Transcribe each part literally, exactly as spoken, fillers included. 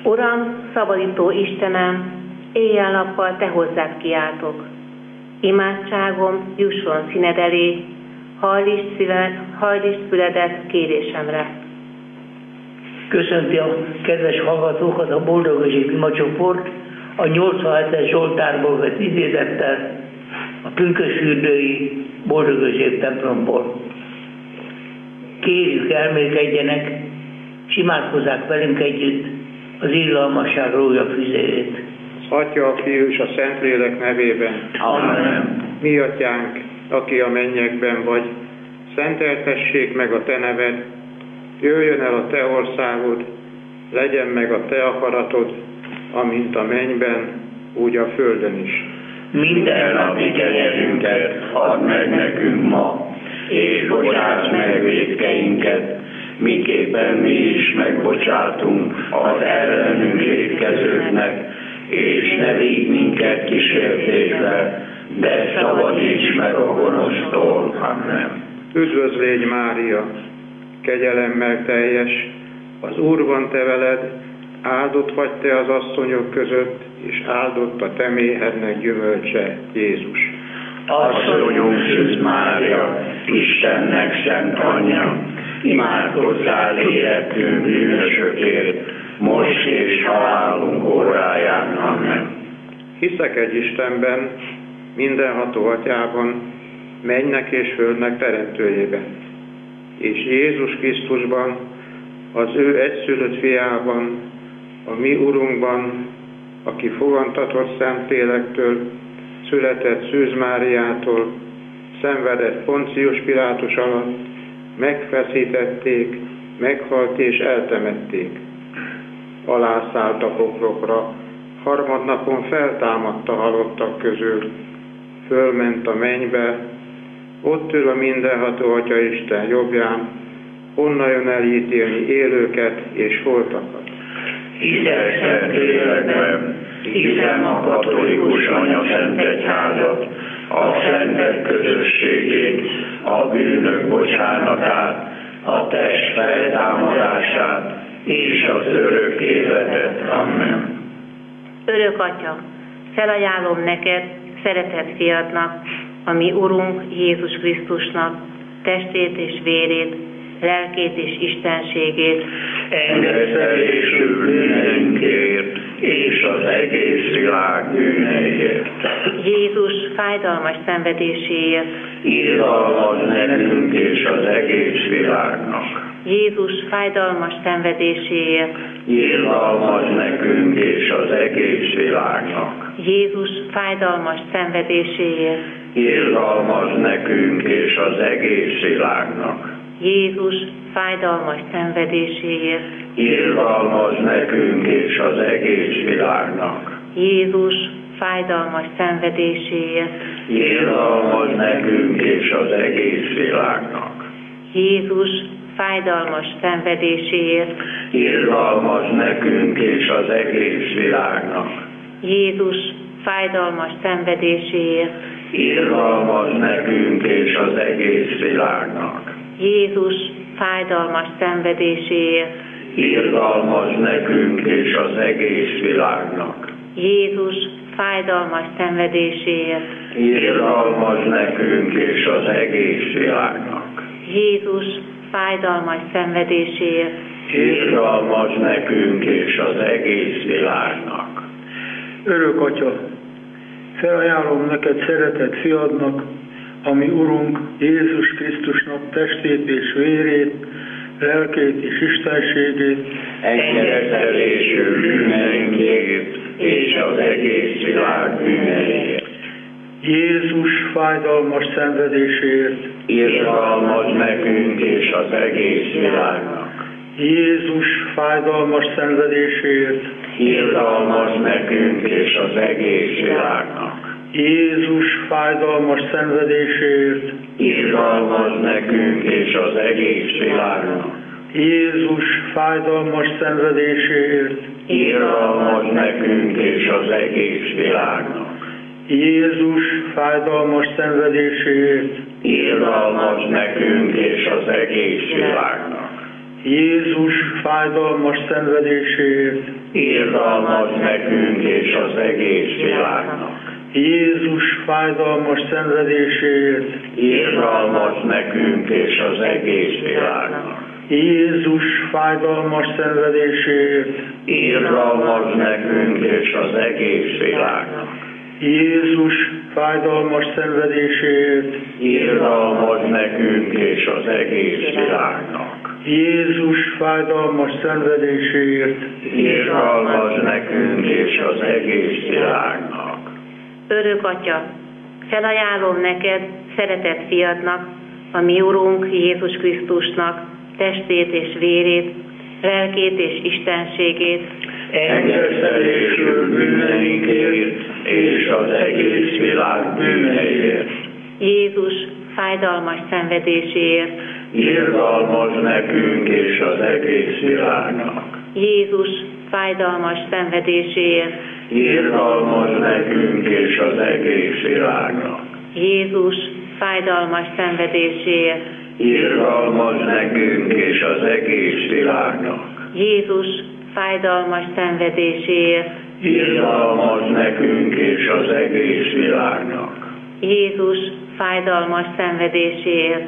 Uram, szabadító Istenem, éjjel-nappal Te hozzád kiáltok. Imádságom jusson színed elé, hajlíts szíved, hajlíts füledet kérésemre. Köszönti a kedves hallgatókat a Boldog Özsék imacsoport a nyolcvanhetes Zsoltárból vett idézettel a pünkösfürdői Boldog Özsék templomból. Kérjük, elmélkedjenek, s imádkozzák velünk együtt az illalmasság rózsa füzérét. Az Atya, a Fiú és a Szentlélek nevében. Amen. Mi atyánk, aki a mennyekben vagy, szenteltessék meg a Te neved, jöjjön el a Te országod, legyen meg a Te akaratod, amint a mennyben, úgy a földön is. Minden napi kenyerünket add meg nekünk ma, és bocsáss meg vétkeinket, miképpen mi is megbocsátunk az ellenünk vétkezőknek, és ne vigy minket kísértésbe, de szabadíts meg a gonosztól. Amen. Üdvözlégy Mária, kegyelemmel teljes, az Úr van te veled, áldott vagy te az asszonyok között, és áldott a te méhednek gyümölcse, Jézus. Asszonyunk Szűz Mária, Istennek szent anyja, imádkozzál életünk bűnösökért, most és halálunk óráján. Amen. Hiszek egy Istenben, mindenható Atyában, mennynek és földnek teremtőjében, és Jézus Krisztusban, az ő egyszülött fiában, a mi Urunkban, aki fogantatott Szentlélektől, született Szűz Máriától, szenvedett Poncius Pilátus alatt, megfeszítették, meghalt és eltemették. Alászállt a poklokra, harmadnapon feltámadt a halottak közül, fölment a mennybe, ott ül a mindenható Atya Isten jobbján, onnan jön elítélni élőket és holtakat. Hiszek Szentlélekben, hiszem a katolikus anyaszent egyházat, a szentek közösségét, a bűnök bocsánatát, a test feltámadását és az örök életet. Amen. Örök Atya, felajánlom neked, szeretett fiadnak, a mi Urunk Jézus Krisztusnak, testét és vérét, lelkét és istenségét, engedtelésül bűneinkért és az egész világ bűneiért. Jézus fájdalmas szenvedéséért, irgalmaz nekünk és az egész világnak. Jézus fájdalmas szenvedéséért, irgalmaz nekünk és az egész világnak. Jézus fájdalmas szenvedéséért, irgalmaz nekünk és az egész világnak. Jézus fájdalmas szenvedéséért, irgalmaz nekünk és az egész világnak. Jézus fájdalmas szenvedéséért, irgalmaz nekünk és az egész világnak. Jézus fájdalmas szenvedéséért, irgalmaz nekünk és az egész világnak. Jézus fájdalmas szenvedéséért, irgalmaz nekünk és az egész világnak. Jézus fájdalmas szenvedéséért, irgalmaz nekünk és az egész világnak. Jézus fájdalmas szenvedéséért, irgalmaz nekünk és az egész világnak. Jézus fájdalmas szenvedéséért, irgalmaz nekünk és az egész világnak. Örök Atya, felajánlom neked szeretett fiadnak, ami Urunk Jézus Krisztusnak testét és vérét, lelkét és istenségét, engedtelésül bűneinkért és az egész világ bűneiért. Jézus fájdalmas szenvedéséért, irgalmaz nekünk és az egész világnak. Jézus fájdalmas szenvedéséért, irgalmaz nekünk és az egész világnak. Jézus fájdalmas szenvedéséért, irgalmaz nekünk és az egész világnak. Jézus fájdalmas szenvedéséért, irgalmaz nekünk és az egész világnak. Jézus fájdalmas szenvedéséért, irgalmaz nekünk és az egész világnak. Jézus fájdalmas szenvedéséért, irgalmaz nekünk és az egész világnak. Jézus fájdalmas szenvedéséért, Irgalmaz nekünk és az egész világnak. Jézus fájdalmas szenvedéséért, Irgalmaz nekünk és az egész világnak. Jézus fájdalmas szenvedéséért, Irgalmaz nekünk és az egész világnak. Jézus fájdalmas szenvedéséért, Irgalmaz nekünk és az egész világnak. Örök Atya, felajánlom neked, szeretett fiadnak, a mi Urunk Jézus Krisztusnak, testét és vérét, lelkét és istenségét, Engedtelésül bűneinkért és az egész világ bűneiért. Jézus fájdalmas szenvedéséért, Irgalmaz nekünk és az egész világnak. Jézus fájdalmas szenvedéséért, Irgalmaz nekünk és az egész világnak. Jézus fájdalmas szenvedéséért, Irgalmaz nekünk és az egész világnak. Jézus fájdalmas szenvedéséért, Irgalmaz nekünk és az egész világnak. Jézus fájdalmas szenvedéséért,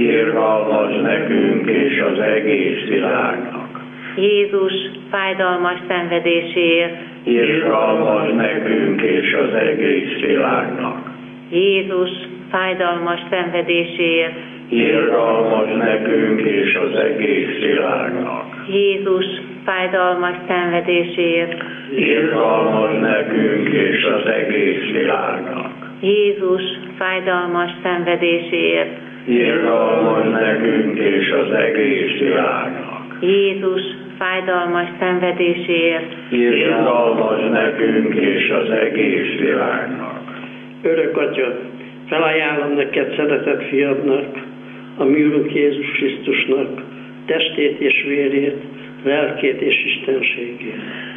Irgalmaz nekünk és az egész világnak. Jézus fájdalmas szenvedéséért, Irgalmaz nekünk és az egész világnak. Jézus fájdalmas szenvedéséért, Irgalmaz nekünk és az egész világnak. Jézus fájdalmas szenvedéséért, Irgalmaz nekünk és az egész világnak. Jézus fájdalmas szenvedéséért, Irgalmaz nekünk és az egész világnak. Jézus fájdalmas szenvedéséért, Irgalmaz nekünk és az egész világnak. Örök Atya, felajánlom neked szeretett fiadnak, a mi Urunk Jézus Krisztusnak, testét és vérét, lelkét és istenségét.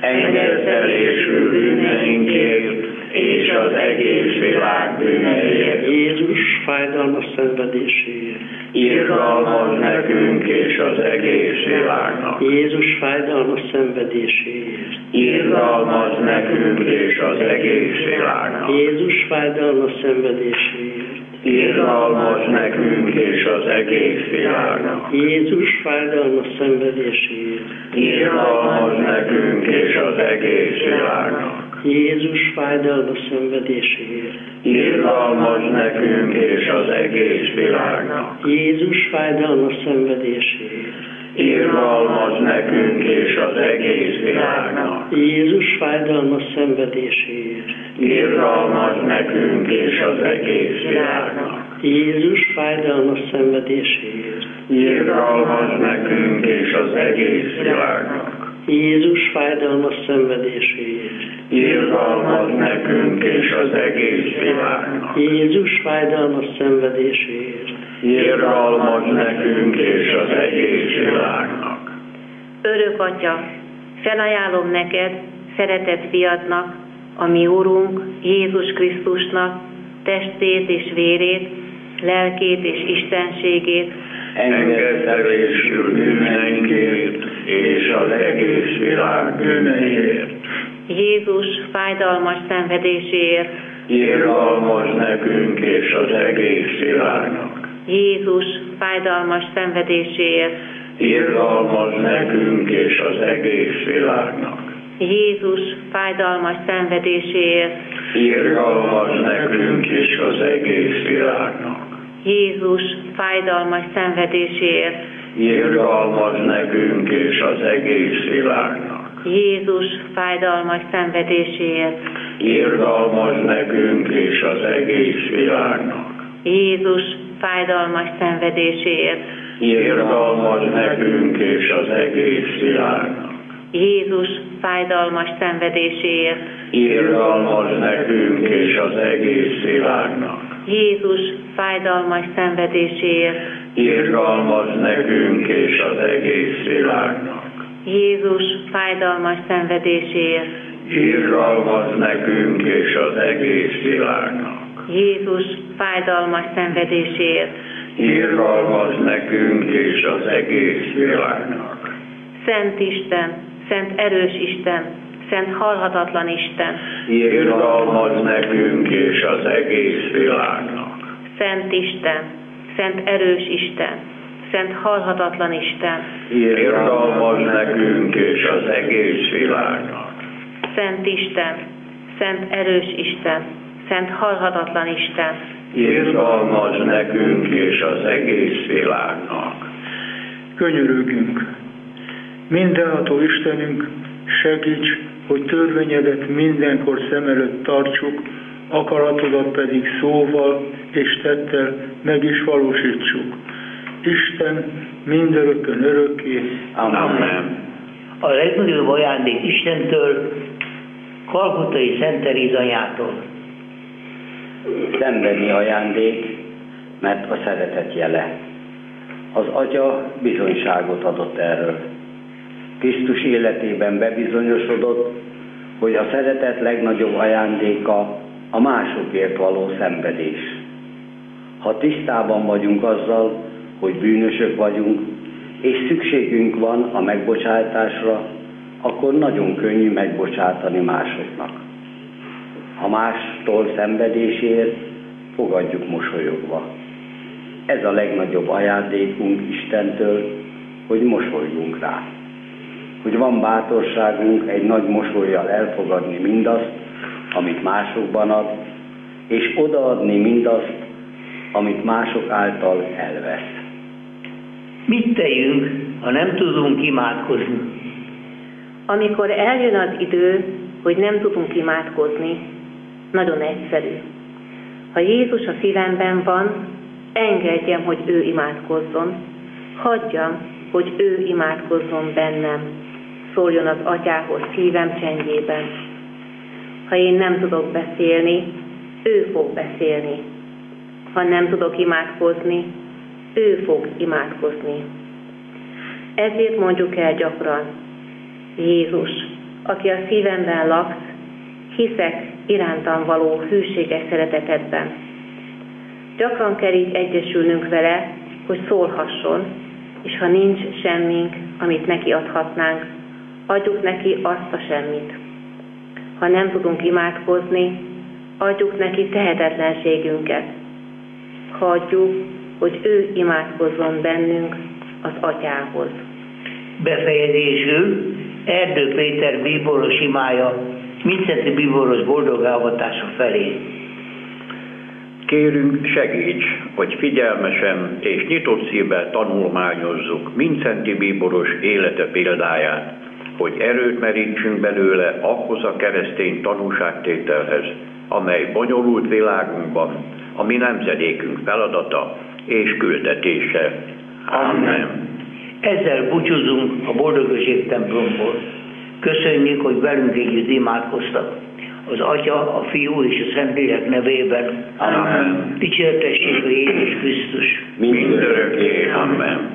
Engedtelésül bűneinkért és az egész világ bűneiért. Jézus fájdalmas szenvedéséért. Irgalmaz nekünk és az egész világnak. Jézus fájdalmas szenvedéséért. Irgalmaz nekünk és az egész világnak. Jézus fájdalmas szenvedéséért. Irgalmaz nekünk és az egész világnak. Jézus fájdalmas szenvedéséért. Irgalmaz nekünk és az egész világnak. Jézus fájdalmas szenvedéséért. Irgalmaz nekünk és az egész világnak. Jézus fájdalmas szenvedéséért. Irgalmaz nekünk és az egész világnak. Jézus fájdalmas szenvedéséért. Irgalmaz nekünk és az egész világnak. Jézus fájdalmas szenvedéséért. Irgalmaz nekünk és az egész világnak. Jézus fájdalmas szenvedéséért. Irgalmaz nekünk és az egész világnak. Jézus fájdalmas szenvedéséért. Irgalmaz nekünk és az egész világnak. Örök Atya, felajánlom neked, szeretett fiadnak, a mi Urunk Jézus Krisztusnak, testét és vérét, lelkét és istenségét, Engedtelésül bűneinkért és az egész világ bűneiért. Jézus fájdalmas szenvedéséért, Irgalmaz nekünk és az egész világnak. Jézus fájdalmas szenvedéséért, Irgalmaz nekünk és az egész világnak. Jézus fájdalmas szenvedéséért, Irgalmaz nekünk és az egész világnak. Jézus fájdalmas szenvedéséért, Irgalmaz nekünk és az egész világnak. Jézus fájdalmas szenvedéséért, Irgalmaz nekünk és az egész világnak. Jézus fájdalmas szenvedéséért, Irgalmaz nekünk és az egész világnak. Jézus fájdalmas szenvedéséért, Irgalmaz nekünk és az egész világnak. Jézus fájdalmas szenvedéséért, Irgalmaz nekünk és az egész világnak. Jézus fájdalmas szenvedéséért, Irgalmaz nekünk és az egész világnak. Jézus fájdalmas szenvedéséért, Irgalmaz nekünk és az egész világnak. Szent Isten, szent erős Isten, szent halhatatlan Isten, Irgalmazz nekünk és az egész világnak. szent Isten, szent erős Isten, szent halhatatlan Isten, Irgalmazz nekünk és az egész világnak. szent Isten, szent erős Isten, szent halhatatlan Isten, Irgalmazz nekünk és az egész világnak. Könyörögjünk! Mindenható Istenünk, segíts, hogy törvényedet mindenkor szem előtt tartsuk, akaratodat pedig szóval és tettel meg is valósítsuk. Isten mindörökkön örökké. Amen. A legnagyobb ajándék Istentől, Kalkutai Szent Teréz anyától. Szembeni ajándék, mert a szeretet jele. Az Atya bizonyságot adott erről. Krisztus életében bebizonyosodott, hogy a szeretet legnagyobb ajándéka a másokért való szenvedés. Ha tisztában vagyunk azzal, hogy bűnösök vagyunk, és szükségünk van a megbocsátásra, akkor nagyon könnyű megbocsátani másoknak. Ha mástól szenvedésért, fogadjuk mosolyogva. Ez a legnagyobb ajándékunk Istentől, hogy mosolygunk rá. Hogy van bátorságunk egy nagy mosollyal elfogadni mindazt, amit másokban ad, és odaadni mindazt, amit mások által elvesz. Mit tegyünk, ha nem tudunk imádkozni? Amikor eljön az idő, hogy nem tudunk imádkozni, nagyon egyszerű. Ha Jézus a szívemben van, engedjem, hogy ő imádkozzon, hagyjam, hogy ő imádkozzon bennem, szóljon az Atyához szívem csendjében. Ha én nem tudok beszélni, ő fog beszélni. Ha nem tudok imádkozni, ő fog imádkozni. Ezért mondjuk el gyakran, Jézus, aki a szívemben laksz, hiszek irántam való hűséges szeretetedben. Gyakran kell így egyesülnünk vele, hogy szólhasson, és ha nincs semmink, amit neki adhatnánk, adjuk neki azt a semmit. Ha nem tudunk imádkozni, adjuk neki tehetetlenségünket. Hagyjuk, hogy ő imádkozzon bennünk az Atyához. Befejezésül Erdő Péter bíboros imája Mindszenty bíboros boldogávatása felé. Kérünk, segíts, hogy figyelmesen és nyitott szívvel tanulmányozzuk Mindszenty bíboros élete példáját, hogy erőt merítsünk belőle ahhoz a keresztény tanúságtételhez, amely bonyolult világunkban a mi nemzedékünk feladata és küldetése. Amen. Ezzel búcsúzunk a Boldogösség templomból. Köszönjük, hogy velünk együtt imádkoztak. Az Atya, a Fiú és a Szentlélek nevében. Amen. Dicsértessék a Jézus Krisztus. Mindörökké. Amen.